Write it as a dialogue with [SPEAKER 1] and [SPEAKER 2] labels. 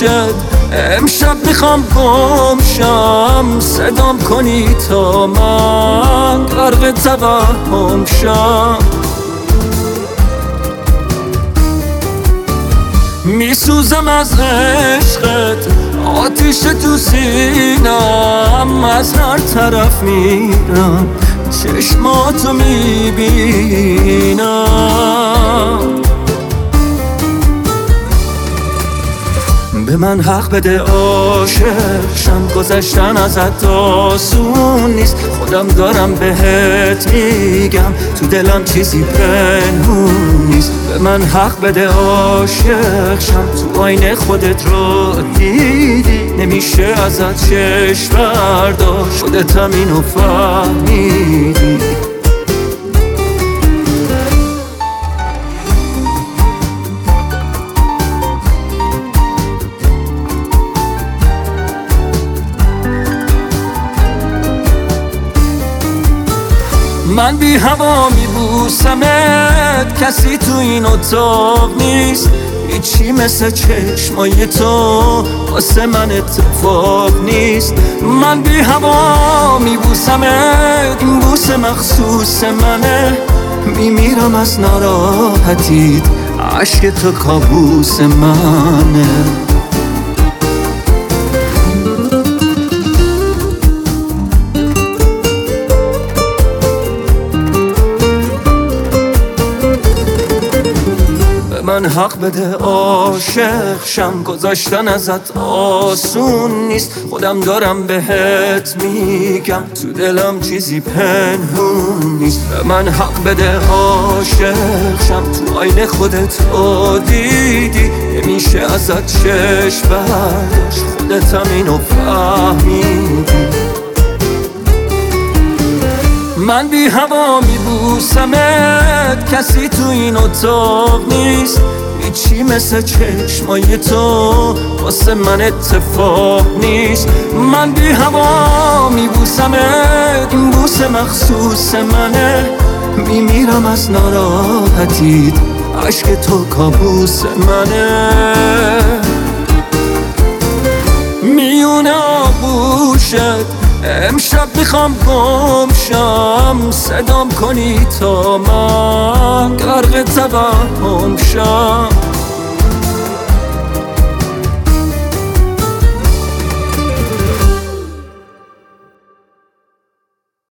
[SPEAKER 1] امشب میخوام گم شم، صدام کنی تا من غرق توهم شم. میسوزم از عشقت، آتیش تو سینم، از هر طرف میرم چشماتو میبینم. به من حق بده عاشق شم، گذشتن ازت آسون نیست، خودم دارم بهت میگم، تو دلم چیزی پنهون نیست. به من حق بده عاشق شم، تو آینه خودت رو دیدی، نمیشه ازت چشم برداشت، خودتم اینو فهمیدی. من بی هوا میبوسمت، کسی تو این اتاق نیست، هیچی مثل چشمای تو واسه من اتفاق نیست. من بی هوا میبوسمت، این بوسه مخصوص منه، میمیرم از ناراحتیت، عشق تو کابوس منه. من حق بده عاشق شم، گذاشتن ازت آسون نیست، خودم دارم بهت میگم، تو دلم چیزی پنهون نیست. به من حق بده عاشق شم، تو آینه خودت رو دیدی، نمیشه ازت چشم برداشت، خودتم اینو فهمیدی. من بی هوا میبوسمت، کسی تو این اتاق نیست، هیچی مثل چشمای تو واسه من اتفاق نیست. من بی هوا میبوسمت، این بوسه مخصوص منه، میمیرم از ناراحتیت، عشق تو کابوس منه. میونه آغوشت امشب میخوام گم شم، صدام کنی تا من غرق توهم شم.